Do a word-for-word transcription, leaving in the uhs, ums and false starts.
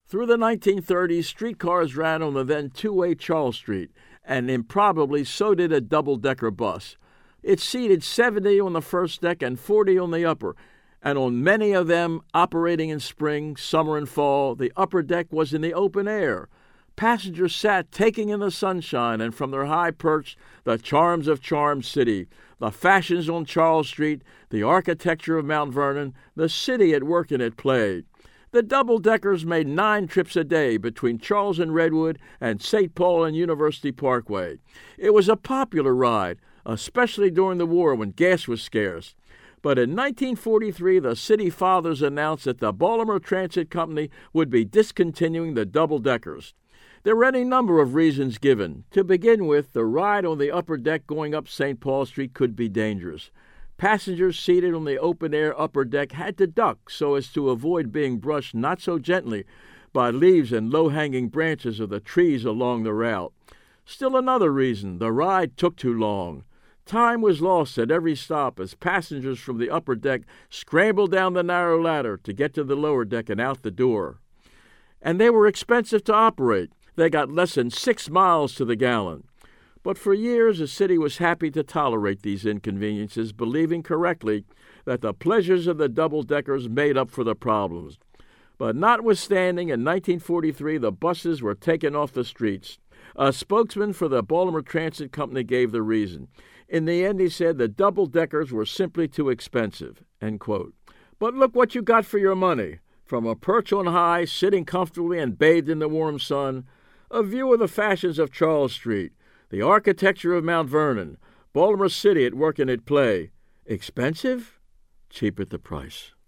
Through the nineteen thirties, streetcars ran on the then two-way Charles Street, and improbably so did a double-decker bus. It seated seventy on the first deck and forty on the upper, and on many of them operating in spring, summer, and fall, the upper deck was in the open air. Passengers sat taking in the sunshine and from their high perch the charms of Charm City, the fashions on Charles Street, the architecture of Mount Vernon, the city at work and at play. The double-deckers made nine trips a day between Charles and Redwood and Saint Paul and University Parkway. It was a popular ride, especially during the war when gas was scarce. But in nineteen forty-three, the city fathers announced that the Baltimore Transit Company would be discontinuing the double-deckers. There were any number of reasons given. To begin with, the ride on the upper deck going up Saint Paul Street could be dangerous. Passengers seated on the open-air upper deck had to duck so as to avoid being brushed not so gently by leaves and low-hanging branches of the trees along the route. Still another reason, the ride took too long. Time was lost at every stop as passengers from the upper deck scrambled down the narrow ladder to get to the lower deck and out the door. And they were expensive to operate. They got less than six miles to the gallon. But for years, the city was happy to tolerate these inconveniences, believing correctly that the pleasures of the double-deckers made up for the problems. But notwithstanding, in nineteen forty-three, the buses were taken off the streets. A spokesman for the Baltimore Transit Company gave the reason. In the end, he said the double-deckers were simply too expensive, end quote. But look what you got for your money. From a perch on high, sitting comfortably and bathed in the warm sun, a view of the fashions of Charles Street, the architecture of Mount Vernon, Baltimore City at work and at play. Expensive? Cheap at the price.